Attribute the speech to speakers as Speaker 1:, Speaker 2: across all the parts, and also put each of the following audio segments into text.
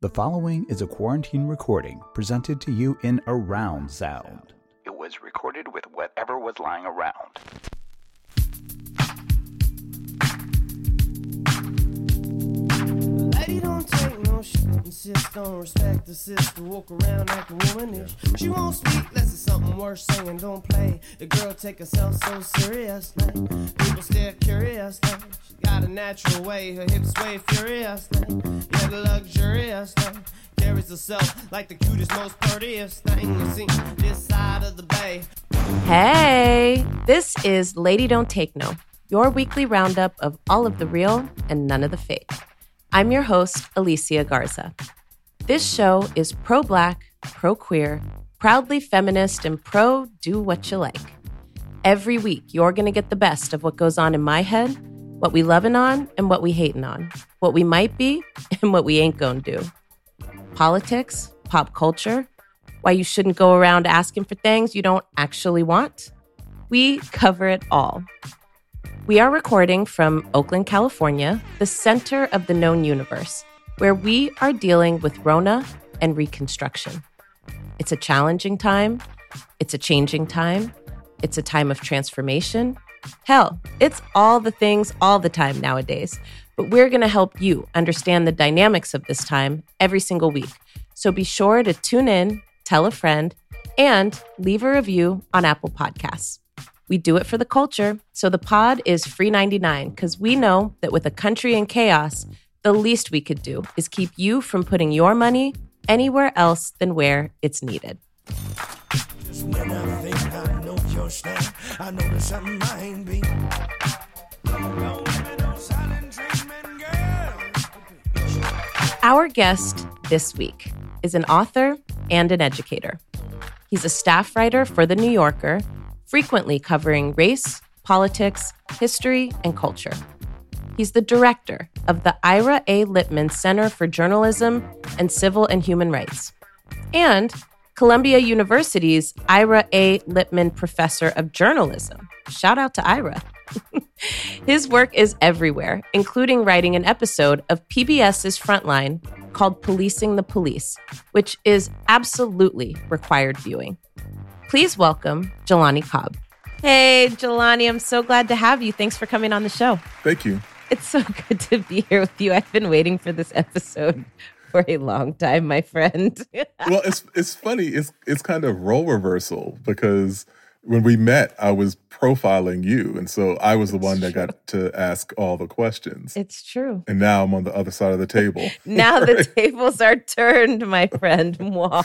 Speaker 1: The following is a quarantine recording presented to you in Around Sound. It was recorded with whatever was lying around.
Speaker 2: Lady don't take no shit, insist on respect the sister, walk around acting womanish. She won't speak unless it's something worth saying, don't play. The girl take herself so seriously, people stare curiously. She got a natural way, her hips sway furiously. Yeah, the luxuriously, carries herself like the cutest, most prettiest thing you see this side of the bay.
Speaker 3: Hey, this is Lady Don't Take No, your weekly roundup of all of the real and none of the fake. I'm your host, Alicia Garza. This show is pro-Black, pro-queer, proudly feminist, and pro-do-what-you-like. Every week, you're going to get the best of what goes on in my head, what we lovin' on and what we hatin' on, what we might be and what we ain't gonna do. Politics, pop culture, why you shouldn't go around asking for things you don't actually want. We cover it all. We are recording from Oakland, California, the center of the known universe, where we are dealing with Rona and Reconstruction. It's a challenging time. It's a changing time. It's a time of transformation. Hell, it's all the things all the time nowadays. But we're going to help you understand the dynamics of this time every single week. So be sure to tune in, tell a friend, and leave a review on Apple Podcasts. We do it for the culture, so the pod is free 99 because we know that with a country in chaos, the least we could do is keep you from putting your money anywhere else than where it's needed.
Speaker 2: When I think I know your style, I know there's something I ain't been.
Speaker 3: Our guest this week is an author and an educator. He's a staff writer for The New Yorker, frequently covering race, politics, history, and culture. He's the director of the Ira A. Lippman Center for Journalism and Civil and Human Rights, and Columbia University's Ira A. Lippman Professor of Journalism. Shout out to Ira. His work is everywhere, including writing an episode of PBS's Frontline called Policing the Police, which is absolutely required viewing. Please welcome Jelani Cobb. Hey, Jelani, I'm so glad to have you. Thanks for coming on the show.
Speaker 4: Thank you.
Speaker 3: It's so good to be here with you. I've been waiting for this episode for a long time, my friend.
Speaker 4: Well, it's funny. It's kind of role reversal because when we met, I was profiling you. And so I was the one that got to ask all the questions.
Speaker 3: It's true.
Speaker 4: And now I'm on the other side of the table.
Speaker 3: Now the tables are turned, my friend.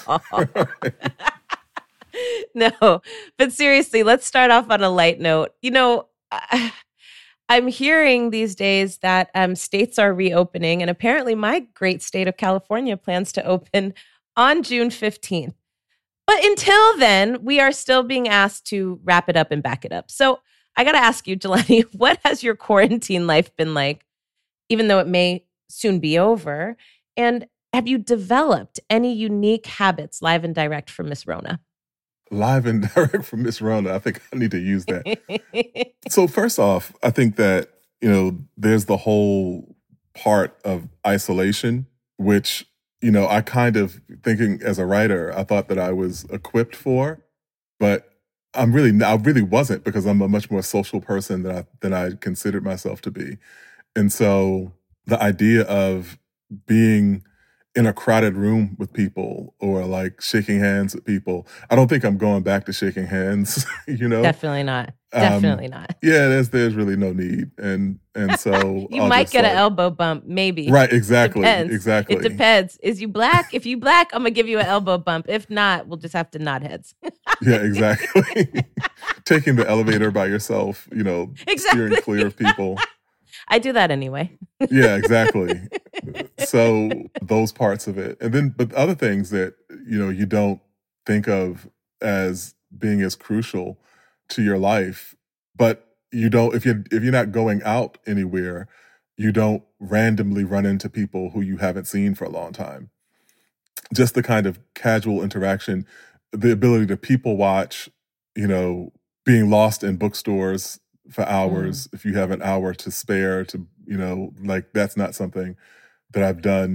Speaker 3: No, but seriously, let's start off on a light note. You know, I'm hearing these days that states are reopening, and apparently my great state of California plans to open on June 15th. But until then, we are still being asked to wrap it up and back it up. So I got to ask you, Jelani, what has your quarantine life been like, even though it may soon be over? And have you developed any unique habits live and direct from Miss Rona?
Speaker 4: Live and direct from Miss Rona. I think I need to use that. So first off, I think that, there's the whole part of isolation, which, I kind of thinking as a writer, I thought that I was equipped for, but I really wasn't because I'm a much more social person than I considered myself to be. And so the idea of being in a crowded room with people or like shaking hands with people, I don't think I'm going back to shaking hands,
Speaker 3: Definitely not. Definitely not.
Speaker 4: Yeah, there's really no need. And so
Speaker 3: you might get an elbow bump, maybe.
Speaker 4: Right, exactly.
Speaker 3: Depends.
Speaker 4: Exactly.
Speaker 3: It depends. Is you black? If you black, I'm gonna give you an elbow bump. If not, we'll just have to nod heads.
Speaker 4: Yeah, exactly. Taking the elevator by yourself,
Speaker 3: Exactly.
Speaker 4: steering clear of people.
Speaker 3: I do that anyway.
Speaker 4: Yeah, exactly. So those parts of it. And then, but other things that, you don't think of as being as crucial to your life, but you don't, if you're not going out anywhere, you don't randomly run into people who you haven't seen for a long time. Just the kind of casual interaction, the ability to people watch, being lost in bookstores for hours, if you have an hour to spare to, that's not something that I've done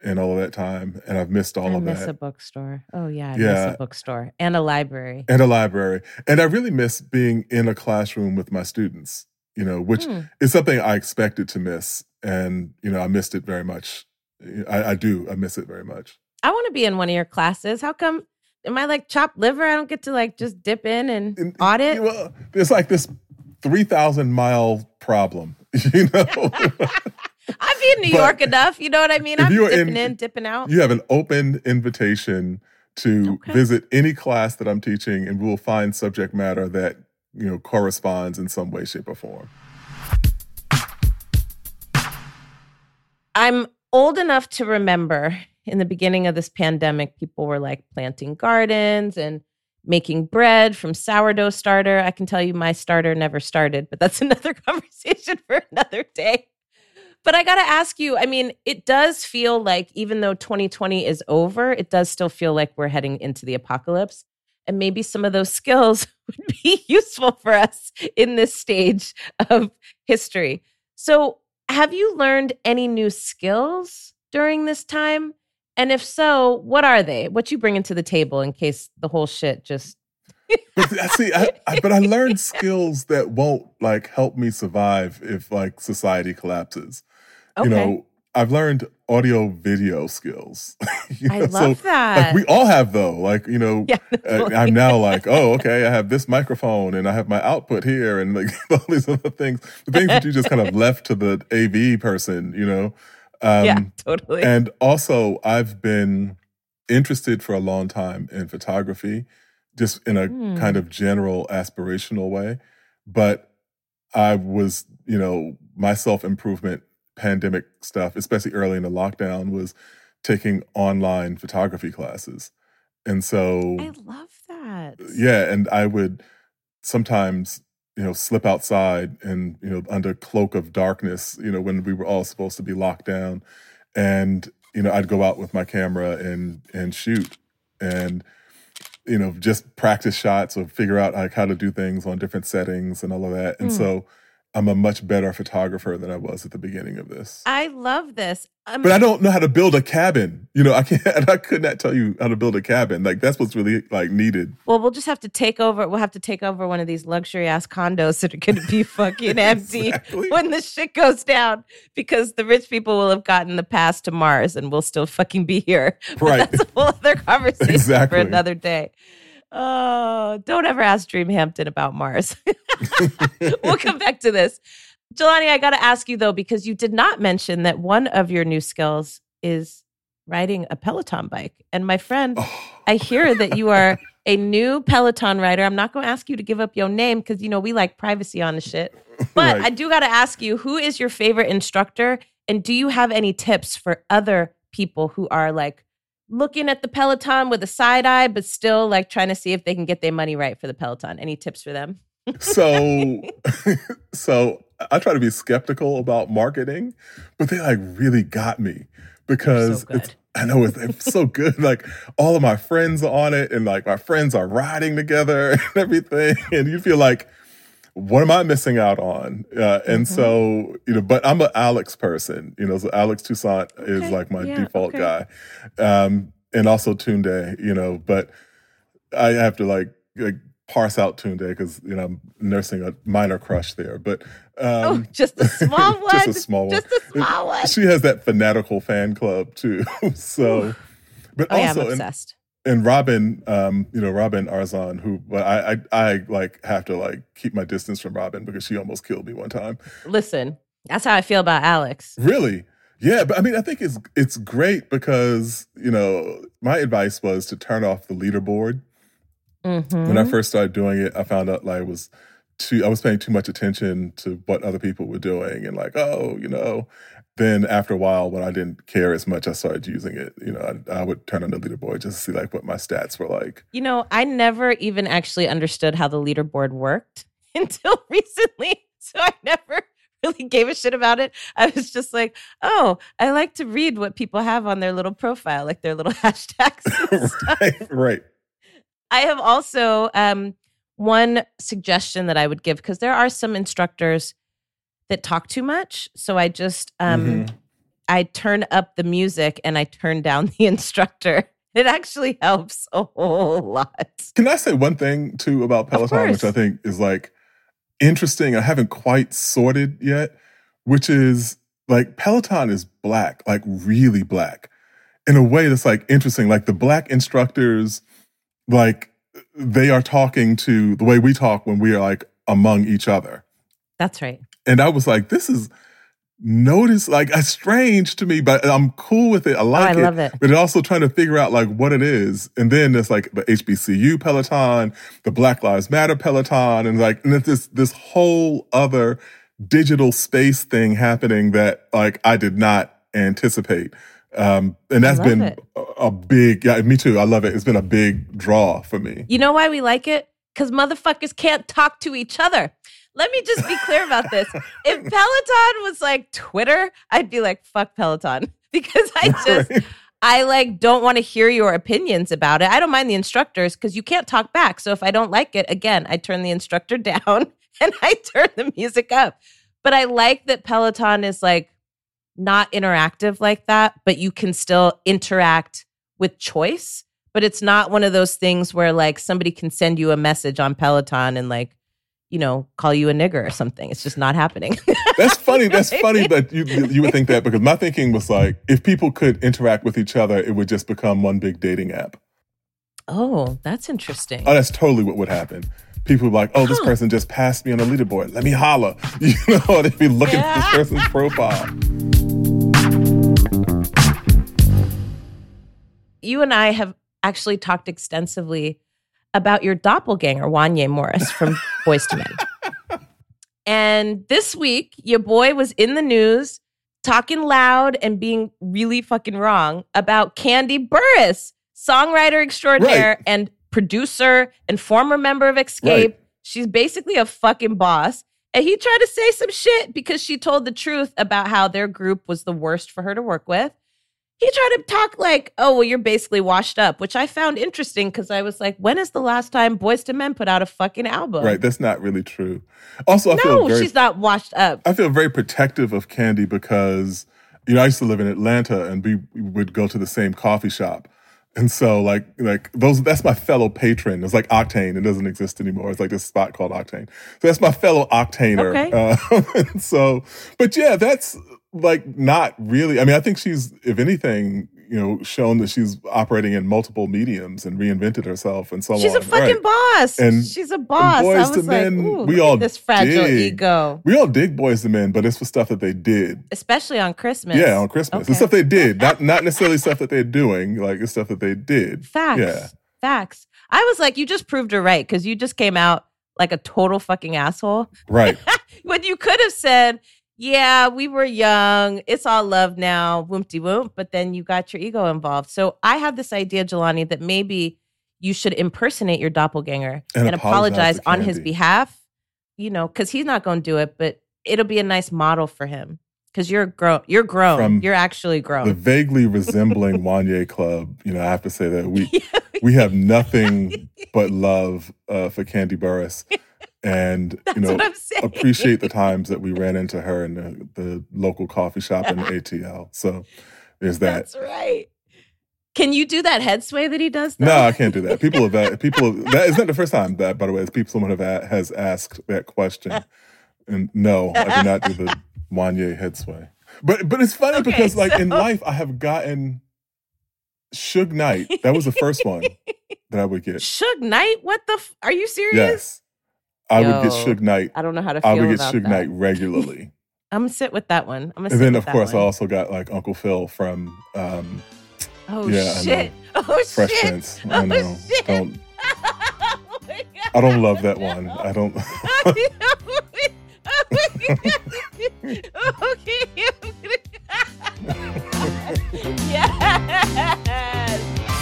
Speaker 4: in all of that time, and I've missed all of that.
Speaker 3: I miss a bookstore. Oh, yeah, I miss a bookstore and a library.
Speaker 4: And a library. And I really miss being in a classroom with my students, which is something I expected to miss. And, I missed it very much. I miss it very much.
Speaker 3: I want to be in one of your classes. How come? Am I like chopped liver? I don't get to like just dip in and audit?
Speaker 4: Well, there's like this 3,000-mile problem,
Speaker 3: I've been in New York enough. You know what I mean? I'm dipping in, dipping out.
Speaker 4: You have an open invitation to visit any class that I'm teaching, and we'll find subject matter that, corresponds in some way, shape, or form.
Speaker 3: I'm old enough to remember in the beginning of this pandemic, people were like planting gardens and making bread from sourdough starter. I can tell you my starter never started, but that's another conversation for another day. But I got to ask you, I mean, it does feel like even though 2020 is over, it does still feel like we're heading into the apocalypse. And maybe some of those skills would be useful for us in this stage of history. So have you learned any new skills during this time? And if so, what are they? What you bring into the table in case the whole shit just...
Speaker 4: But I learned skills that won't like help me survive if like society collapses.
Speaker 3: Okay.
Speaker 4: I've learned audio video skills.
Speaker 3: I love that.
Speaker 4: Like we all have though. Like,
Speaker 3: totally.
Speaker 4: I'm now like, oh, okay, I have this microphone and I have my output here and like all these other things. The things that you just kind of left to the AV person,
Speaker 3: Yeah, totally.
Speaker 4: And also I've been interested for a long time in photography, just in a kind of general aspirational way. But I was, my self-improvement pandemic stuff, especially early in the lockdown, was taking online photography classes. And so...
Speaker 3: I love that.
Speaker 4: Yeah, and I would sometimes, slip outside and, under cloak of darkness, when we were all supposed to be locked down. And, I'd go out with my camera and shoot. And... just practice shots or figure out like how to do things on different settings and all of that. And so I'm a much better photographer than I was at the beginning of this.
Speaker 3: I love this.
Speaker 4: But I don't know how to build a cabin. I could not tell you how to build a cabin. Like that's what's really like needed.
Speaker 3: Well, we'll just have to take over. We'll have to take over one of these luxury ass condos that are going to be fucking empty when the shit goes down, because the rich people will have gotten the pass to Mars and we'll still fucking be here. But
Speaker 4: right.
Speaker 3: That's a whole other conversation
Speaker 4: Exactly.
Speaker 3: for another day. Oh, don't ever ask Dream Hampton about Mars. We'll come back to this. Jelani, I got to ask you, though, because you did not mention that one of your new skills is riding a Peloton bike. And my friend, I hear that you are a new Peloton rider. I'm not going to ask you to give up your name because, we like privacy on the shit. But I do got to ask you, who is your favorite instructor? And do you have any tips for other people who are like looking at the Peloton with a side eye, but still like trying to see if they can get their money right for the Peloton? Any tips for them?
Speaker 4: So I try to be skeptical about marketing, but they like really got me because it's so good. Like all of my friends are on it and like my friends are riding together and everything. And you feel like, what am I missing out on? And so, but I'm an Alex person, so Alex Toussaint is like my default guy. And also Tunde, but I have to like parse out Tunde because, I'm nursing a minor crush there. But
Speaker 3: just a small one.
Speaker 4: Just a small one.
Speaker 3: Just a small one.
Speaker 4: She has that fanatical fan club too. So, but also
Speaker 3: I'm obsessed.
Speaker 4: And Robin, Robin Arzon, who I like have to like keep my distance from Robin because she almost killed me one time.
Speaker 3: Listen, that's how I feel about Alex.
Speaker 4: Really? Yeah, but I mean, I think it's great because, my advice was to turn off the leaderboard. When I first started doing it, I found out like I was paying too much attention to what other people were doing and like, then after a while, when I didn't care as much, I started using it. I would turn on the leaderboard just to see like what my stats were like.
Speaker 3: I never even actually understood how the leaderboard worked until recently. So I never really gave a shit about it. I was just like, oh, I like to read what people have on their little profile, like their little hashtags and stuff.
Speaker 4: Right.
Speaker 3: I have also one suggestion that I would give, because there are some instructors that talk too much. So I just I turn up the music and I turn down the instructor. It actually helps a whole lot.
Speaker 4: Can I say one thing too about Peloton, which I think is like interesting? I haven't quite sorted yet, which is like Peloton is black, like really black, in a way that's like interesting. Like the black instructors, like they are talking to the way we talk when we are like among each other.
Speaker 3: That's right.
Speaker 4: And I was like, this is like it's strange to me, but I'm cool with it. I like
Speaker 3: I love it.
Speaker 4: But also trying to figure out like what it is. And then there's like the HBCU Peloton, the Black Lives Matter Peloton, and it's this whole other digital space thing happening that like I did not anticipate. And that's been a big, yeah, me too. I love it. It's been a big draw for me.
Speaker 3: You know why we like it? Because motherfuckers can't talk to each other. Let me just be clear about this. If Peloton was like Twitter, I'd be like, fuck Peloton. Because I like don't want to hear your opinions about it. I don't mind the instructors because you can't talk back. So if I don't like it, again, I turn the instructor down and I turn the music up. But I like that Peloton is like not interactive like that, but you can still interact with choice. But it's not one of those things where like somebody can send you a message on Peloton and like, you know, call you a nigger or something. It's just not happening.
Speaker 4: That's funny. That's funny that you would think that, because my thinking was like, if people could interact with each other, it would just become one big dating app.
Speaker 3: Oh, that's interesting.
Speaker 4: Oh, that's totally what would happen. People would be like, oh, this person just passed me on the leaderboard. Let me holler. You know, they'd be looking at this person's profile.
Speaker 3: You and I have actually talked extensively about your doppelganger, Wanya Morris from Boyz II Men. And this week, your boy was in the news talking loud and being really fucking wrong about Kandi Burruss, songwriter extraordinaire and producer and former member of Xscape. Right. She's basically a fucking boss. And he tried to say some shit because she told the truth about how their group was the worst for her to work with. He tried to talk like, oh, well, you're basically washed up, which I found interesting because I was like, when is the last time Boyz II Men put out a fucking album?
Speaker 4: Right, that's not really true. Also,
Speaker 3: she's not washed up.
Speaker 4: I feel very protective of Kandi because, you know, I used to live in Atlanta and we would go to the same coffee shop. And so like that's my fellow patron. It's like Octane. It doesn't exist anymore. It's like this spot called Octane. So that's my fellow Octaner.
Speaker 3: Okay.
Speaker 4: And so, but yeah, that's like not really. I mean, I think she's, if anything, you know, shown that she's operating in multiple mediums and reinvented herself and so on.
Speaker 3: She's a fucking boss. And she's a boss.
Speaker 4: Boyz II Men, we all
Speaker 3: this fragile ego.
Speaker 4: We all dig Boyz II Men, but it's for stuff that they did,
Speaker 3: especially on Christmas.
Speaker 4: Yeah, on Christmas. Okay. The stuff they did, not necessarily stuff that they're doing, like the stuff that they did.
Speaker 3: Facts.
Speaker 4: Yeah,
Speaker 3: facts. I was like, you just proved her right because you just came out like a total fucking asshole.
Speaker 4: Right.
Speaker 3: When you could have said, yeah, we were young. It's all love now, whoop-de-whoop. But then you got your ego involved. So I have this idea, Jelani, that maybe you should impersonate your doppelganger and apologize on his behalf. You know, because he's not going to do it, but it'll be a nice model for him. Because you're grown. You're grown. You're actually grown.
Speaker 4: The vaguely resembling Wanya Club, you know, I have to say that we have nothing but love for Kandi Burruss. And, you know, appreciate the times that we ran into her in the local coffee shop in the ATL. So there's that.
Speaker 3: That's right. Can you do that head sway that he does, though?
Speaker 4: No, I can't do that. That is not the first time that, by the way, someone has asked that question. And no, I do not do the Wanya head sway. But it's funny because, like, in life, I have gotten Suge Knight. That was the first one that I would get.
Speaker 3: Suge Knight? What the are you serious?
Speaker 4: Yes. I would get Suge Knight.
Speaker 3: I don't know how to feel about that. I would get
Speaker 4: Suge Knight regularly.
Speaker 3: I'm going to sit with that one.
Speaker 4: And then, of course, I also got, like, Uncle Phil from...
Speaker 3: shit.
Speaker 4: Fresh Prince. I know. Shit. I don't love that one. I don't...
Speaker 3: Yes!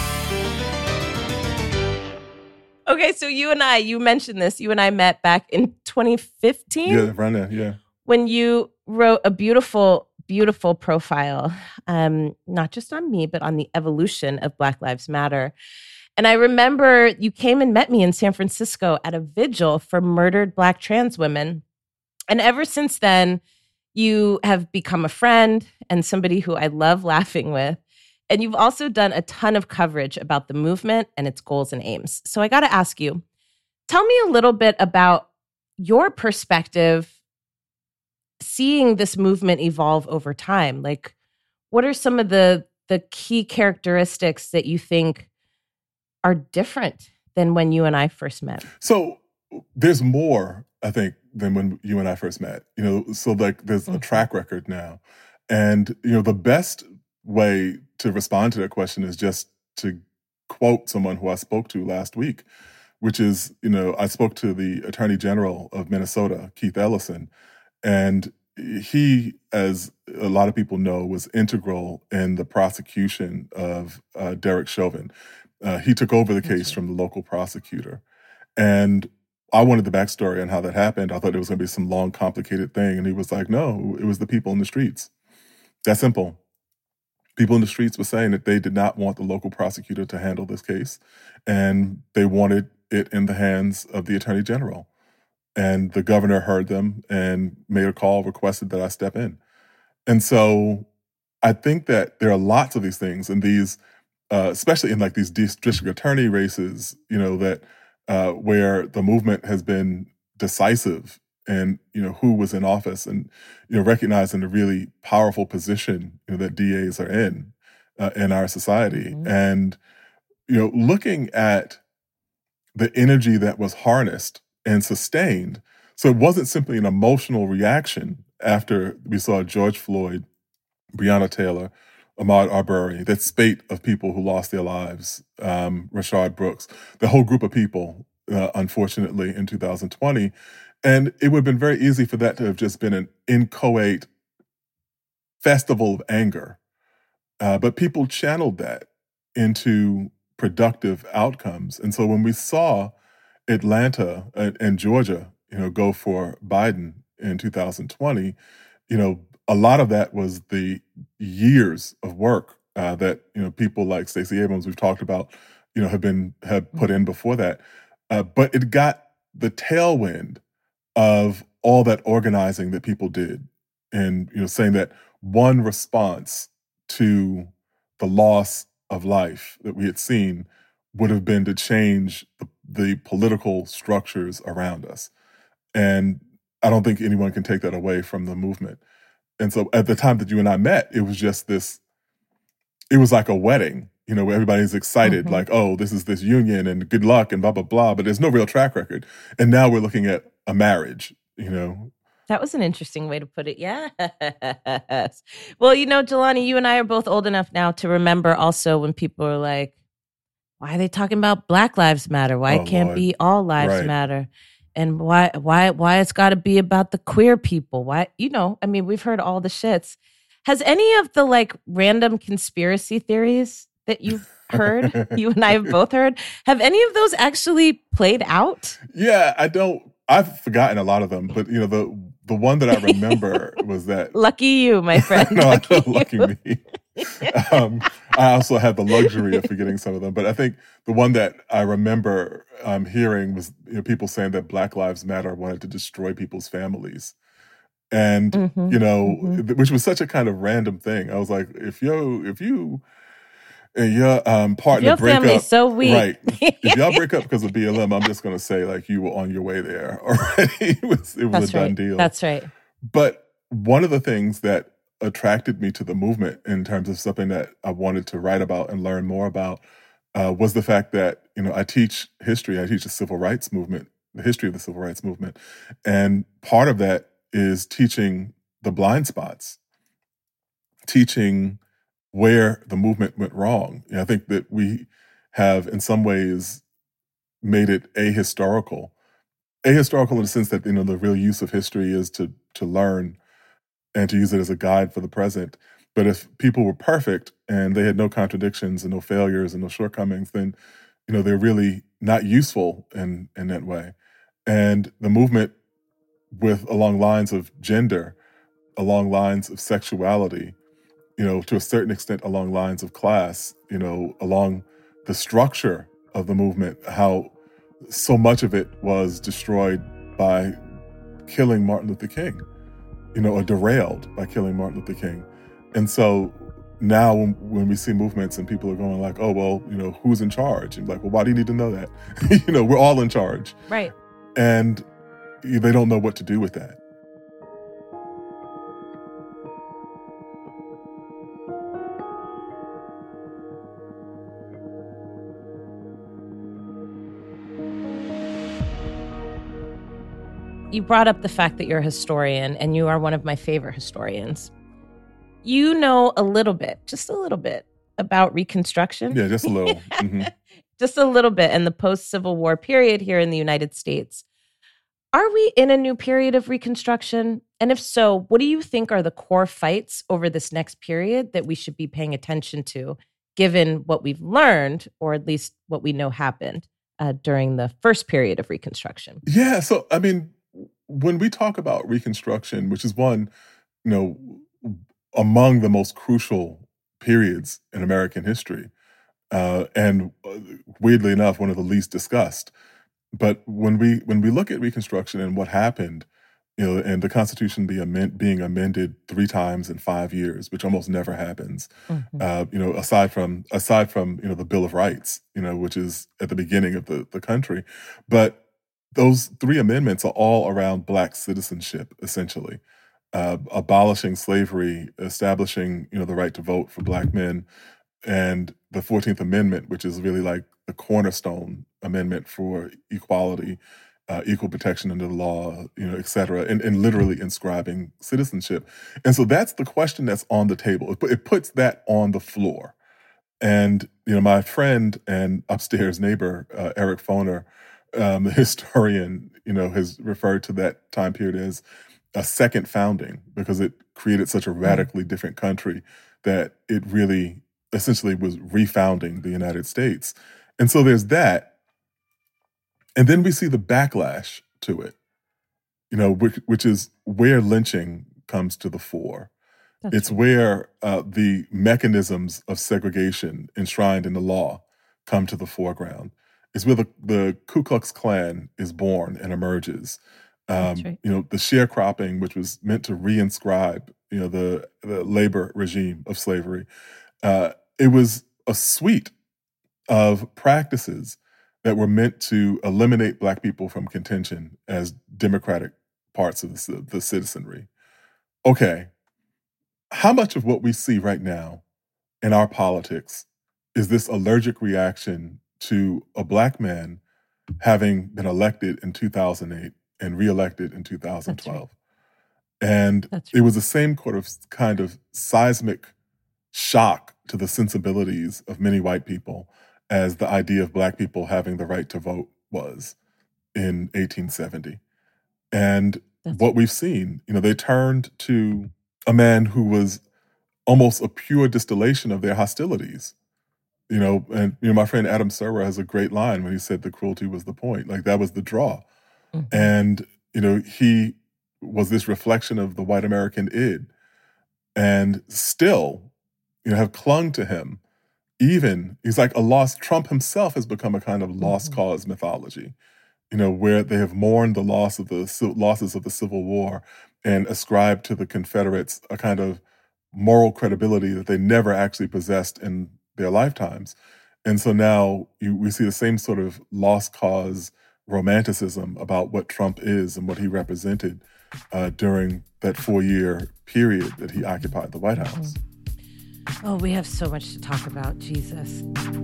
Speaker 3: Okay, so you mentioned this. You and I met back in 2015.
Speaker 4: Yeah, right now, yeah.
Speaker 3: When you wrote a beautiful, beautiful profile, not just on me, but on the evolution of Black Lives Matter. And I remember you came and met me in San Francisco at a vigil for murdered Black trans women. And ever since then, You have become a friend and somebody who I love laughing with. And you've also done a ton of coverage about the movement and its goals and aims. So I got to ask you, tell me a little bit about your perspective seeing this movement evolve over time. Like, what are some of the key characteristics that you think are different than when you and I first met?
Speaker 4: So there's more, I think, than when you and I first met. So like there's a track record now. And, the best way to respond to that question is just to quote someone who I spoke to last week, which is, I spoke to the Attorney General of Minnesota, Keith Ellison, and he, as a lot of people know, was integral in the prosecution of Derek Chauvin. He took over the case from the local prosecutor. And I wanted the backstory on how that happened. I thought it was going to be some long, complicated thing. And he was like, no, it was the people in the streets. That simple. People in the streets were saying that they did not want the local prosecutor to handle this case. And they wanted it in the hands of the Attorney General. And the governor heard them and made a call, requested that I step in. And so I think that there are lots of these things, and these, especially in like these district attorney races, that where the movement has been decisive and, who was in office and, recognizing the really powerful position that DAs are in our society. Mm-hmm. And, looking at the energy that was harnessed and sustained. So it wasn't simply an emotional reaction after we saw George Floyd, Breonna Taylor, Ahmaud Arbery, that spate of people who lost their lives, Rayshard Brooks, the whole group of people, unfortunately, in 2020. And it would have been very easy for that to have just been an inchoate festival of anger. But people channeled that into productive outcomes. And so when we saw Atlanta and Georgia, go for Biden in 2020, a lot of that was the years of work that, people like Stacey Abrams, we've talked about, have put in before that. But it got the tailwind of all that organizing that people did. And, saying that one response to the loss of life that we had seen would have been to change the political structures around us. And I don't think anyone can take that away from the movement. And so at the time that you and I met, it was just this, it was like a wedding, where everybody's excited, like, oh, this is this union and good luck and blah, blah, blah. But there's no real track record. And now we're looking at a marriage,
Speaker 3: That was an interesting way to put it. Yes. Well, Jelani, you and I are both old enough now to remember also when people are like, why are they talking about Black Lives Matter? Why can't Lord. Be all lives matter? And why it's got to be about the queer people? Why, we've heard all the shits. Has any of the like random conspiracy theories that you've heard, you and I have both heard, have any of those actually played out?
Speaker 4: Yeah, I've forgotten a lot of them, but the one that I remember was that.
Speaker 3: Lucky you, my friend.
Speaker 4: No, lucky me. I also had the luxury of forgetting some of them, but I think the one that I remember hearing was people saying that Black Lives Matter wanted to destroy people's families, and which was such a kind of random thing. I was like, if you and your partner
Speaker 3: your
Speaker 4: break up,
Speaker 3: so weak.
Speaker 4: Right? If y'all break up because of BLM, I'm just going to say like you were on your way there already. It was a done deal.
Speaker 3: That's right.
Speaker 4: But one of the things that attracted me to the movement in terms of something that I wanted to write about and learn more about was the fact that I teach history. I teach the civil rights movement, the history of the civil rights movement, and part of that is teaching the blind spots, teaching where the movement went wrong. I think that we have, in some ways, made it ahistorical. Ahistorical in the sense that, the real use of history is to learn and to use it as a guide for the present. But if people were perfect and they had no contradictions and no failures and no shortcomings, then, they're really not useful in that way. And the movement along lines of gender, along lines of sexuality, to a certain extent along lines of class, along the structure of the movement, how so much of it was destroyed by killing Martin Luther King. are derailed by killing Martin Luther King. And so now when we see movements and people are going like, oh, well, who's in charge? And like, well, why do you need to know that? We're all in charge.
Speaker 3: Right.
Speaker 4: And they don't know what to do with that.
Speaker 3: You brought up the fact that you're a historian, and you are one of my favorite historians. You know a little bit, just a little bit, about Reconstruction.
Speaker 4: Yeah, just a little. Mm-hmm.
Speaker 3: Just a little bit, and the post-Civil War period here in the United States. Are we in a new period of Reconstruction? And if so, what do you think are the core fights over this next period that we should be paying attention to, given what we've learned, or at least what we know happened during the first period of Reconstruction?
Speaker 4: Yeah, so, I mean, when we talk about Reconstruction, which is one, among the most crucial periods in American history, and weirdly enough, one of the least discussed. But when we look at Reconstruction and what happened, and the Constitution being amended 3 times in 5 years, which almost never happens, mm-hmm. Aside from the Bill of Rights, which is at the beginning of the country, but those 3 amendments are all around Black citizenship, essentially. Abolishing slavery, establishing, the right to vote for Black men, and the 14th Amendment, which is really like the cornerstone amendment for equality, equal protection under the law, et cetera, and literally inscribing citizenship. And so that's the question that's on the table. It puts that on the floor. And, my friend and upstairs neighbor, Eric Foner, the historian, has referred to that time period as a second founding because it created such a radically different country that it really essentially was refounding the United States. And so there's that. And then we see the backlash to it, which is where lynching comes to the fore. It's where the mechanisms of segregation enshrined in the law come to the foreground. It's where the Ku Klux Klan is born and emerges. Right. The sharecropping, which was meant to reinscribe, the labor regime of slavery. It was a suite of practices that were meant to eliminate Black people from contention as democratic parts of the citizenry. Okay, how much of what we see right now in our politics is this allergic reaction to a Black man having been elected in 2008 and reelected in 2012? Right. And it was the same kind of seismic shock to the sensibilities of many white people as the idea of Black people having the right to vote was in 1870. And what we've seen, they turned to a man who was almost a pure distillation of their hostilities. And my friend Adam Serwer has a great line when he said the cruelty was the point. Like, that was the draw. Mm-hmm. And, he was this reflection of the white American id, and still, have clung to him. Even, he's like a lost, Trump himself has become a kind of lost mm-hmm. cause mythology, where they have mourned the losses of the Civil War and ascribed to the Confederates a kind of moral credibility that they never actually possessed in their lifetimes. And so now we see the same sort of lost cause romanticism about what Trump is and what he represented during that 4-year period that he occupied the White House.
Speaker 3: Oh, we have so much to talk about, Jesus.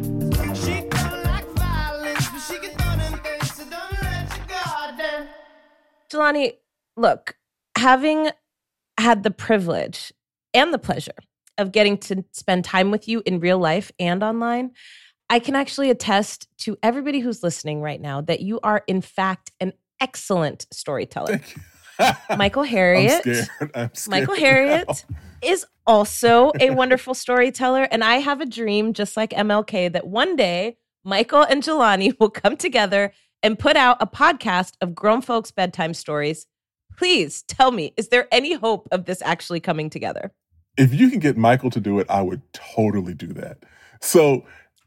Speaker 2: She don't like violence, but she can do them things, so don't let your guard down.
Speaker 3: Jelani, look, having had the privilege and the pleasure of getting to spend time with you in real life and online, I can actually attest to everybody who's listening right now that you are, in fact, an excellent storyteller.
Speaker 4: Thank you.
Speaker 3: Michael Harriot.
Speaker 4: I'm scared
Speaker 3: Michael Harriot is also a wonderful storyteller. And I have a dream, just like MLK, that one day Michael and Jelani will come together and put out a podcast of grown folks' bedtime stories. Please tell me, is there any hope of this actually coming together?
Speaker 4: If you can get Michael to do it, I would totally do that. So,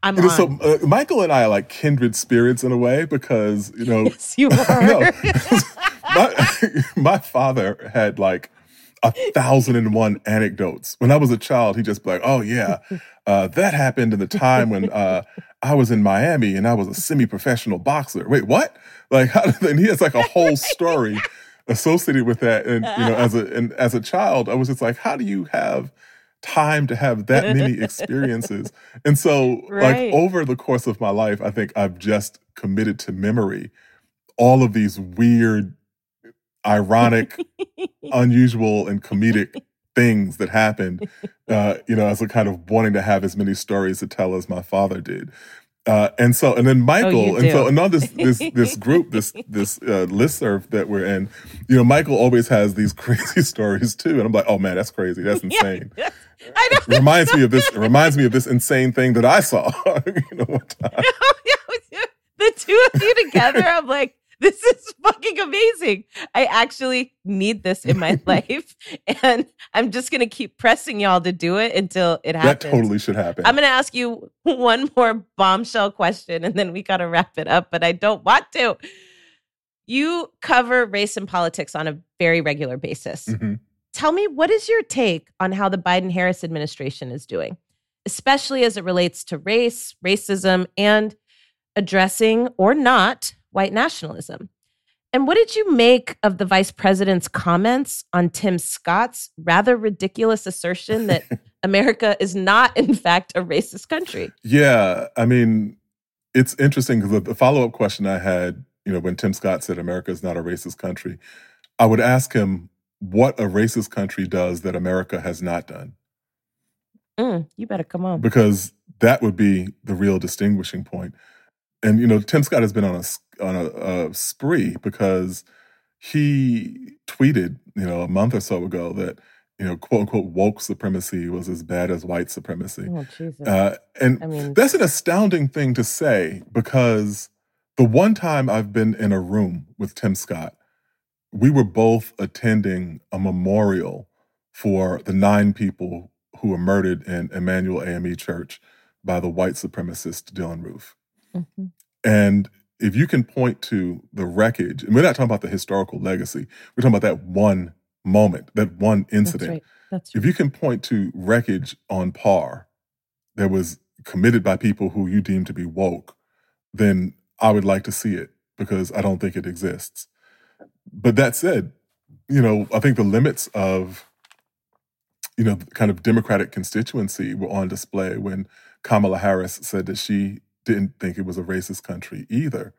Speaker 4: Michael and I are like kindred spirits in a way because,
Speaker 3: Yes, you are.
Speaker 4: My father had like 1,001 anecdotes. When I was a child, he'd just be like, oh yeah, that happened in the time when I was in Miami and I was a semi-professional boxer. Wait, what? Like, and he has like a whole story associated with that. And, as a child, I was just like, how do you have time to have that many experiences? And so like over the course of my life, I think I've just committed to memory all of these weird, ironic, unusual, and comedic things that happened, as a kind of wanting to have as many stories to tell as my father did. And then Michael, and on this group, this listserv that we're in, Michael always has these crazy stories too, and I'm like, oh man, that's crazy, that's insane. Yeah. I know. Reminds me of this insane thing that I saw, one time.
Speaker 3: The two of you together, I'm like, this is fucking amazing. I actually need this in my life. And I'm just going to keep pressing y'all to do it until it happens.
Speaker 4: That totally should happen.
Speaker 3: I'm going to ask you one more bombshell question and then we got to wrap it up, but I don't want to. You cover race and politics on a very regular basis. Mm-hmm. Tell me, what is your take on how the Biden-Harris administration is doing, especially as it relates to race, racism, and addressing or not white nationalism? And what did you make of the vice president's comments on Tim Scott's rather ridiculous assertion that America is not, in fact, a racist country?
Speaker 4: Yeah, I mean, it's interesting because the follow-up question I had, when Tim Scott said America is not a racist country, I would ask him what a racist country does that America has not done.
Speaker 3: You better come on.
Speaker 4: Because that would be the real distinguishing point. And, Tim Scott has been on a spree because he tweeted, a month or so ago that, quote unquote, woke supremacy was as bad as white supremacy.
Speaker 3: Oh, Jesus.
Speaker 4: That's an astounding thing to say because the one time I've been in a room with Tim Scott, we were both attending a memorial for the 9 people who were murdered in Emmanuel AME Church by the white supremacist Dylann Roof. Mm-hmm. And if you can point to the wreckage, and we're not talking about the historical legacy, we're talking about that one moment, that one incident.
Speaker 3: That's right.
Speaker 4: If you can point to wreckage on par that was committed by people who you deem to be woke, then I would like to see it because I don't think it exists. But that said, I think the limits of, kind of Democratic constituency were on display when Kamala Harris said that she didn't think it was a racist country either.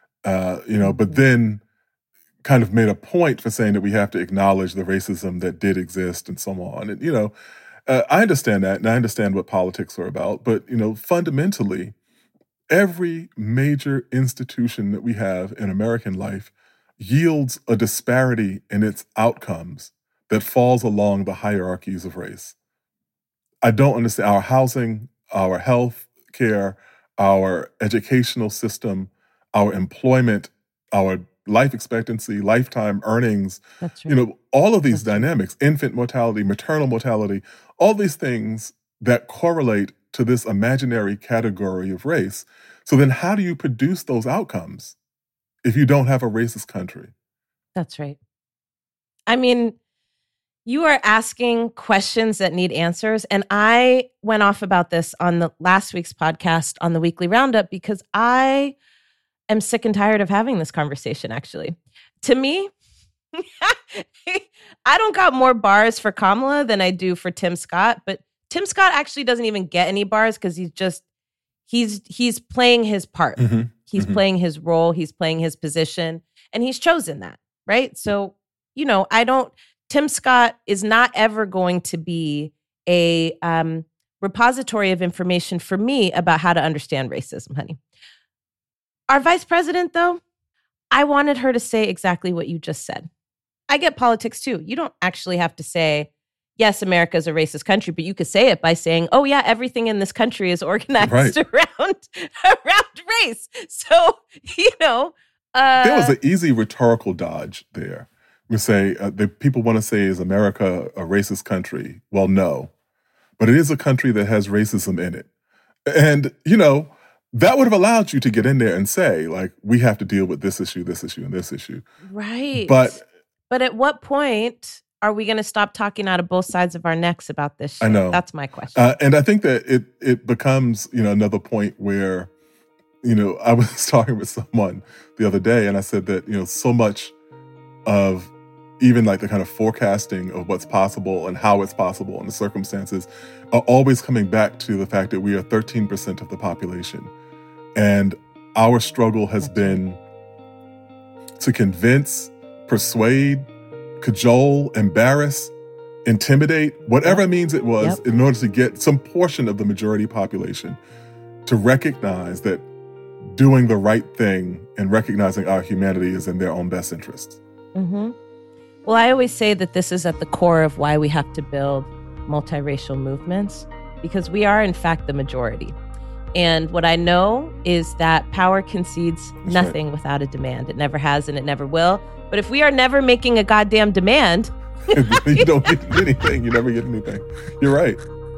Speaker 4: But then kind of made a point for saying that we have to acknowledge the racism that did exist and so on. And, I understand that and I understand what politics are about. But, fundamentally, every major institution that we have in American life yields a disparity in its outcomes that falls along the hierarchies of race. I don't understand our housing, our health care, our educational system, our employment, our life expectancy, lifetime earnings,
Speaker 3: That's right.
Speaker 4: All of these dynamics, infant mortality, maternal mortality, all these things that correlate to this imaginary category of race. So then how do you produce those outcomes if you don't have a racist country?
Speaker 3: That's right. I mean, you are asking questions that need answers. And I went off about this on the last week's podcast on the Weekly Roundup because I am sick and tired of having this conversation, actually. To me, I don't got more bars for Kamala than I do for Tim Scott, but Tim Scott actually doesn't even get any bars because he's playing his part.
Speaker 4: Mm-hmm.
Speaker 3: He's playing his role, he's playing his position, and he's chosen that, right? So, Tim Scott is not ever going to be a repository of information for me about how to understand racism, honey. Our vice president, though, I wanted her to say exactly what you just said. I get politics too. You don't actually have to say, yes, America is a racist country, but you could say it by saying, oh yeah, everything in this country is organized around race. So,
Speaker 4: there was an easy rhetorical dodge there. We say, people want to say, is America a racist country? Well, no. But it is a country that has racism in it. And, that would have allowed you to get in there and say, like, we have to deal with this issue, and this issue.
Speaker 3: Right.
Speaker 4: But
Speaker 3: at what point are we going to stop talking out of both sides of our necks about this shit?
Speaker 4: I know.
Speaker 3: That's my question.
Speaker 4: And I think that it becomes, another point where, I was talking with someone the other day and I said that, so much of even like the kind of forecasting of what's possible and how it's possible and the circumstances are always coming back to the fact that we are 13% of the population. And our struggle has been to convince, persuade, cajole, embarrass, intimidate, whatever means it was, in order to get some portion of the majority population to recognize that doing the right thing and recognizing our humanity is in their own best interests.
Speaker 3: Mm-hmm. Well, I always say that this is at the core of why we have to build multiracial movements, because we are, in fact, the majority. And what I know is that power concedes nothing without a demand. It never has and it never will. But if we are never making a goddamn demand...
Speaker 4: you don't get anything. You never get anything. You're right.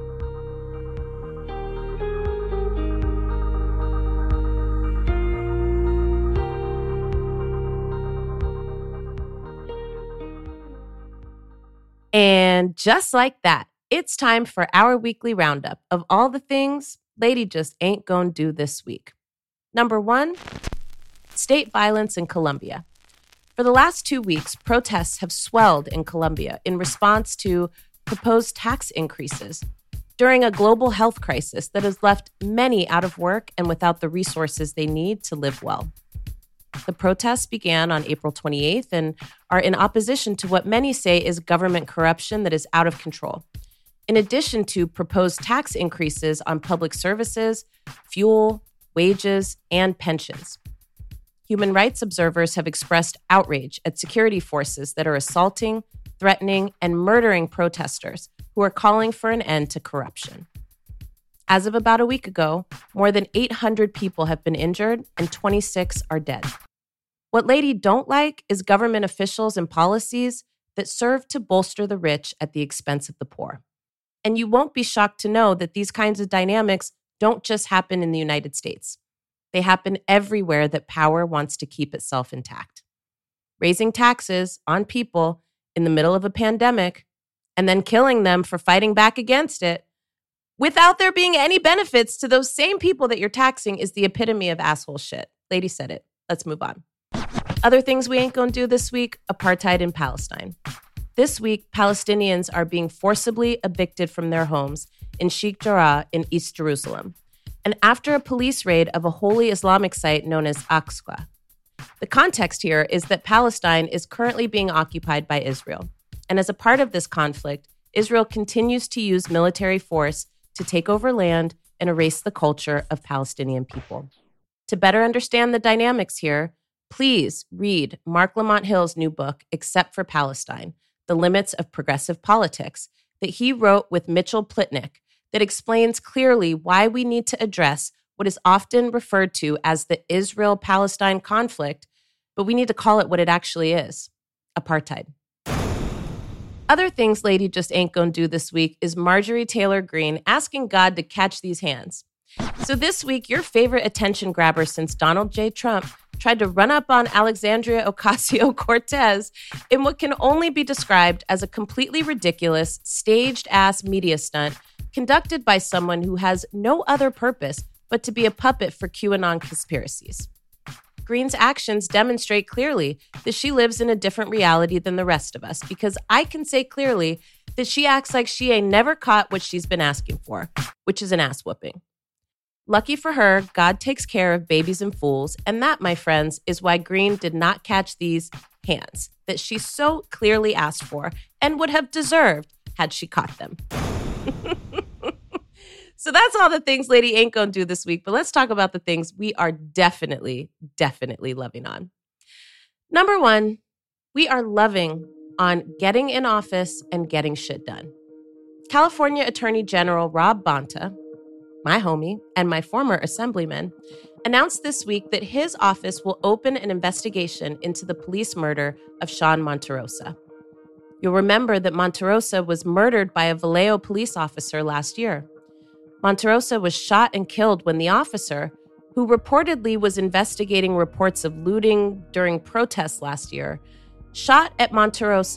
Speaker 3: And just like that, it's time for our weekly roundup of all the things Lady just ain't gonna do this week. Number 1, state violence in Colombia. For the last 2 weeks, protests have swelled in Colombia in response to proposed tax increases during a global health crisis that has left many out of work and without the resources they need to live well. The protests began on April 28th and are in opposition to what many say is government corruption that is out of control. In addition to proposed tax increases on public services, fuel, wages, and pensions. Human rights observers have expressed outrage at security forces that are assaulting, threatening, and murdering protesters who are calling for an end to corruption. As of about a week ago, more than 800 people have been injured and 26 are dead. What Lady don't like is government officials and policies that serve to bolster the rich at the expense of the poor. And you won't be shocked to know that these kinds of dynamics don't just happen in the United States. They happen everywhere that power wants to keep itself intact. Raising taxes on people in the middle of a pandemic and then killing them for fighting back against it without there being any benefits to those same people that you're taxing is the epitome of asshole shit. Lady said it. Let's move on. Other things we ain't gonna do this week, apartheid in Palestine. This week, Palestinians are being forcibly evicted from their homes in Sheikh Jarrah in East Jerusalem, and after a police raid of a holy Islamic site known as Aqsa. The context here is that Palestine is currently being occupied by Israel, and as a part of this conflict, Israel continues to use military force to take over land and erase the culture of Palestinian people. To better understand the dynamics here, please read Mark Lamont Hill's new book, Except for Palestine, The Limits of Progressive Politics, that he wrote with Mitchell Plitnick, that explains clearly why we need to address what is often referred to as the Israel-Palestine conflict, but we need to call it what it actually is, apartheid. Other things Lady just ain't gonna do this week is Marjorie Taylor Greene asking God to catch these hands. So this week, your favorite attention grabber since Donald J. Trump tried to run up on Alexandria Ocasio-Cortez in what can only be described as a completely ridiculous, staged-ass media stunt conducted by someone who has no other purpose but to be a puppet for QAnon conspiracies. Greene's actions demonstrate clearly that she lives in a different reality than the rest of us, because I can say clearly that she acts like she ain't never caught what she's been asking for, which is an ass whooping. Lucky for her, God takes care of babies and fools, and that, my friends, is why Greene did not catch these hands that she so clearly asked for and would have deserved had she caught them. So that's all the things Lady ain't gonna do this week, but let's talk about the things we are definitely loving on. Number 1, we are loving on getting in office and getting shit done. California Attorney General Rob Bonta, my homie and my former assemblyman, announced this week that his office will open an investigation into the police murder of Sean Monterosa. You'll remember that Monterosa was murdered by a Vallejo police officer last year. Monterosa was shot and killed when the officer, who reportedly was investigating reports of looting during protests last year, shot at Monterosa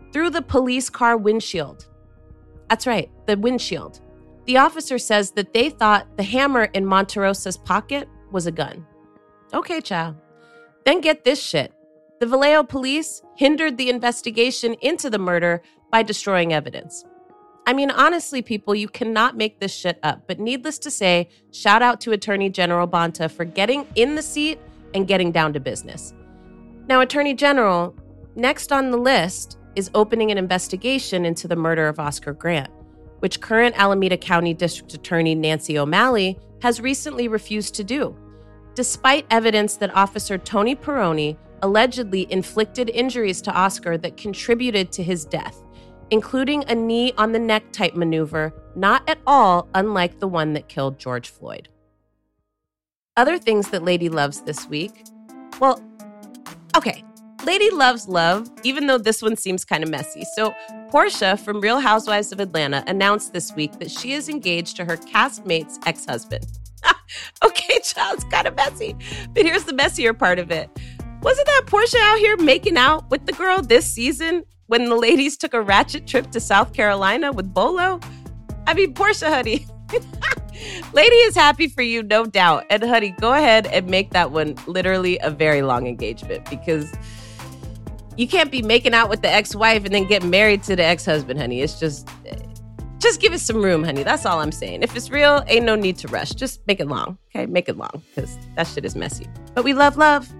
Speaker 3: through the police car windshield. That's right, the windshield. The officer says that they thought the hammer in Monterosa's pocket was a gun. Okay, child. Then get this shit. The Vallejo police hindered the investigation into the murder by destroying evidence. I mean, honestly, people, you cannot make this shit up. But needless to say, shout out to Attorney General Bonta for getting in the seat and getting down to business. Now, Attorney General, next on the list is opening an investigation into the murder of Oscar Grant, which current Alameda County District Attorney Nancy O'Malley has recently refused to do, despite evidence that Officer Tony Peroni allegedly inflicted injuries to Oscar that contributed to his death, including a knee on the neck type maneuver, not at all unlike the one that killed George Floyd. Other things that Lady loves this week. Well, okay, Lady loves love, even though this one seems kind of messy. So Portia from Real Housewives of Atlanta announced this week that she is engaged to her castmate's ex-husband. Okay, child, it's kind of messy, but here's the messier part of it. Wasn't that Portia out here making out with the girl this season when the ladies took a ratchet trip to South Carolina with Bolo? I mean, Portia, honey. Lady is happy for you, no doubt. And honey, go ahead and make that one literally a very long engagement, because you can't be making out with the ex-wife and then get married to the ex-husband, honey. It's just give it some room, honey. That's all I'm saying. If it's real, ain't no need to rush. Just make it long, okay? Make it long, because that shit is messy. But we love love.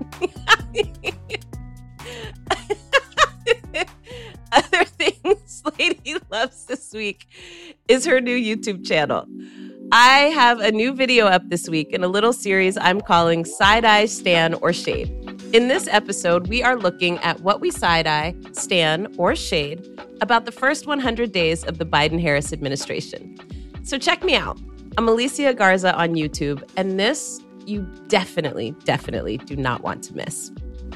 Speaker 3: Other things Lady loves this week is her new YouTube channel. I have a new video up this week in a little series I'm calling Side-Eye, Stan, or Shade. In this episode, we are looking at what we side-eye, stan, or shade about the first 100 days of the Biden-Harris administration. So check me out. I'm Alicia Garza on YouTube, and this you definitely do not want to miss.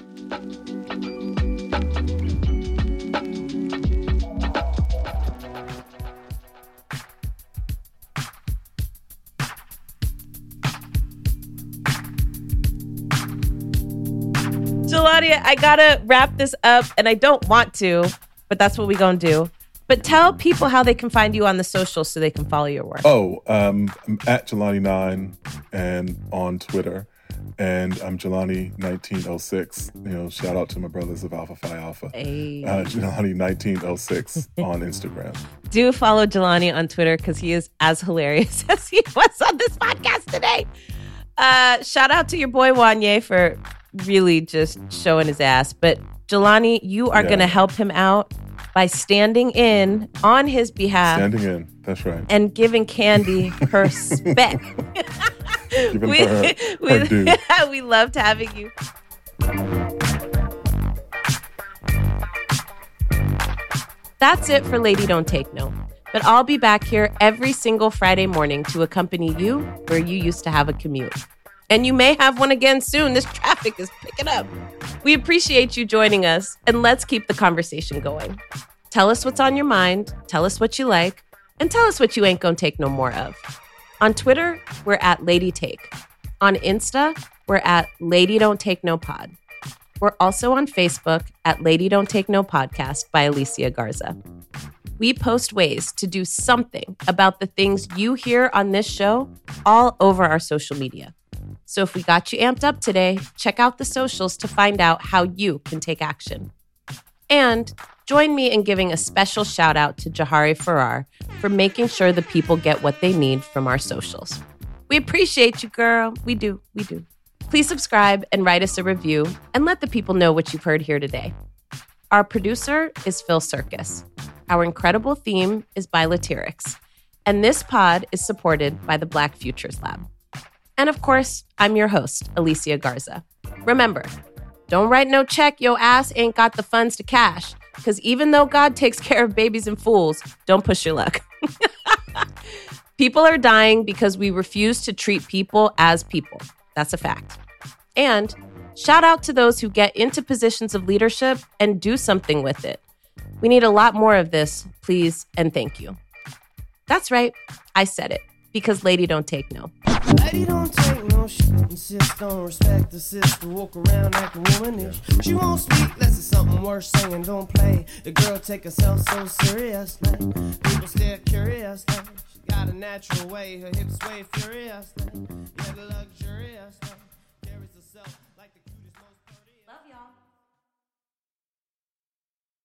Speaker 3: Jelani, I gotta wrap this up, and I don't want to, but that's what we gonna do. But tell people how they can find you on the socials so they can follow your work.
Speaker 4: I'm at Jelani9 and on Twitter, and I'm Jelani1906. Shout out to my brothers of Alpha Phi Alpha.
Speaker 3: Hey.
Speaker 4: Jelani1906 on Instagram.
Speaker 3: Do follow Jelani on Twitter, because he is as hilarious as he was on this podcast today. Shout out to your boy Wanye for really just showing his ass. But Jelani, you are going to help him out by standing in on his behalf.
Speaker 4: Standing in, that's right.
Speaker 3: And giving Candy her respect.
Speaker 4: Giving her due.
Speaker 3: We loved having you. That's it for Lady Don't Take No. But I'll be back here every single Friday morning to accompany you where you used to have a commute. And you may have one again soon. This traffic is picking up. We appreciate you joining us, and let's keep the conversation going. Tell us what's on your mind, tell us what you like, and tell us what you ain't gonna take no more of. On Twitter, we're at Lady Take. On Insta, we're at Lady Don't Take No Pod. We're also on Facebook at Lady Don't Take No Podcast by Alicia Garza. We post ways to do something about the things you hear on this show all over our social media. So if we got you amped up today, check out the socials to find out how you can take action. And join me in giving a special shout out to Jahari Farrar for making sure the people get what they need from our socials. We appreciate you, girl. We do. Please subscribe and write us a review and let the people know what you've heard here today. Our producer is Phil Circus. Our incredible theme is by Latyrix. And this pod is supported by the Black Futures Lab. And of course, I'm your host, Alicia Garza. Remember, don't write no check your ass ain't got the funds to cash, because even though God takes care of babies and fools, don't push your luck. People are dying because we refuse to treat people as people. That's a fact. And shout out to those who get into positions of leadership and do something with it. We need a lot more of this, please, and thank you. That's right, I said it, because Lady Don't Take No.
Speaker 2: Lady don't take no shit. insist on respect the sister, walk around acting womanish. She won't speak unless it's something worth saying, don't play. The girl take herself so seriously. People stare curiously. She got a natural way, her hips sway furiously. Yeah, the luxurious.